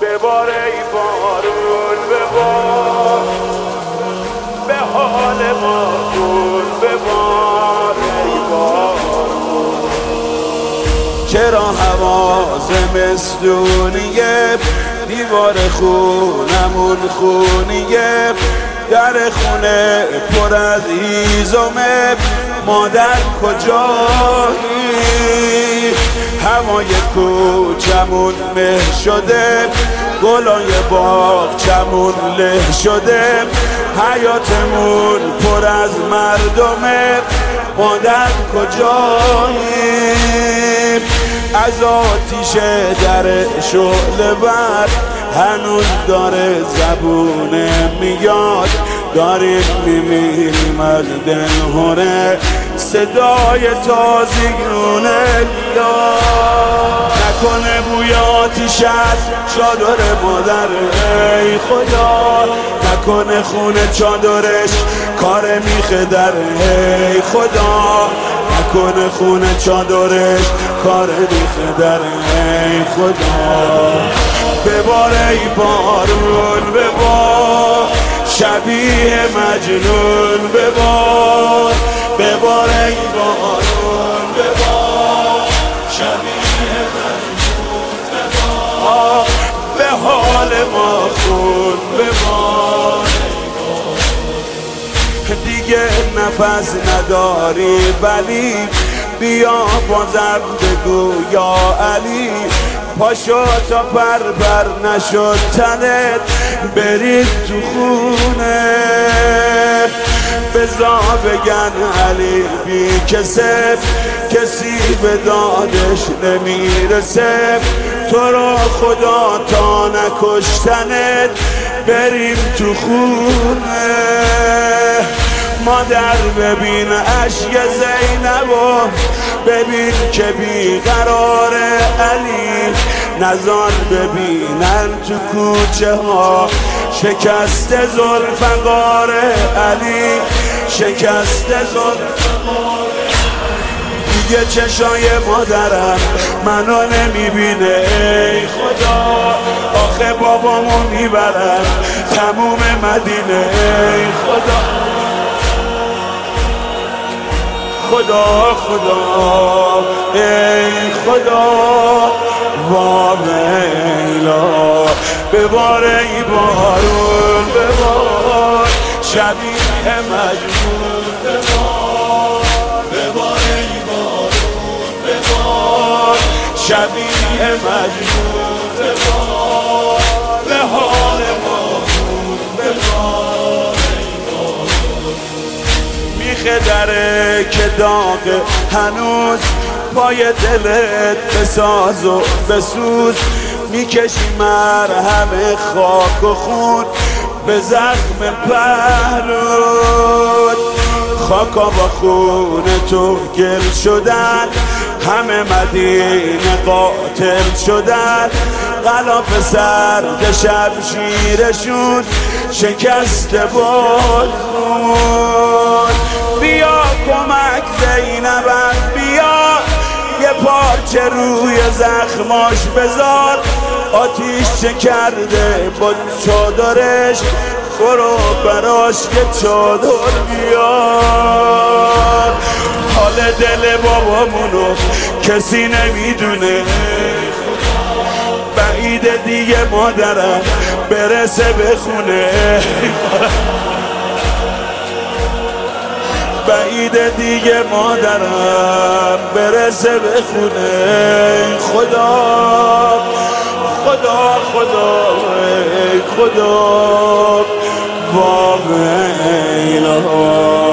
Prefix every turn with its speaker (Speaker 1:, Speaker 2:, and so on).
Speaker 1: ببار ای بارون ببار، به حال ما خون ببار ای بارون. چرا هوا زمستونیه، دیوار خونمون خونیه، در خونه پر از هیزمه، مادر کجایی؟ هوای کوچمون مه شده، گلای باغچمون له شده، حیاتمون پر از مردمه، مادر کجایی؟ از آتیش در شعله بر هنوز داره زبونه میاد، داریم میمیریم از دلهوره، صدای تازیونه میاد. نکنه بوی آتیش از چادر مادر ای خدا، نکنه خونه چادرش کار میخه در ای خدا، نکنه خونه چادرش کار میخه در ای خدا. ببار ای بارون ببار، شبیه مجنون ببار، ببار ای بارون ببار، شبیه مجنون ببار، به حال ما خون ببار. دیگه نفس نداری ولی بیا بازم بگو یا علی، پاشو تا پر نشد تنت برید تو خونه، بزا بگن علی بی کسب، کسی به دادش نمیرسه، تو رو خدا تا نکشتنت بریم تو خونه. مادر ببین اشک زینبو، ببین که بیقرار علی، نزار ببینن تو کوچه ها شکست ذوالفقار علی، شکست ذوالفقار. دیگه چشای مادرم منو نمیبینه ای خدا، آخه بابامو میبرم تموم مدینه ای خدا، خدا خدا ای خدا وامیلا. ببار ای بارون ببار، شبیه مجنون ببار، ببار ای بارون ببار، شبیه مجنون ببار، به حال ما خون ببار. میخه دره که داغه هنوز، پای دلت بساز و بسوز، میکشی مرهم خاک و خون به زخم پهلوت، خاکا با خون تو گل شدن، همه مدینه قاتل شدن، غلاف سرد شمشیرشون شکست بازون. بیا کمک زینبم بیا، یه پارچه روی زخماش بذار، آتیش چه کرده با چادرش، برو براش یه چادر بیار. حال دل بابامونو کسی نمیدونه، بعید دیگه مادرم برسه به خونه، بعید دیگه مادرم برسه به خونه. خدا خدا خدا ای خدا وامیلا.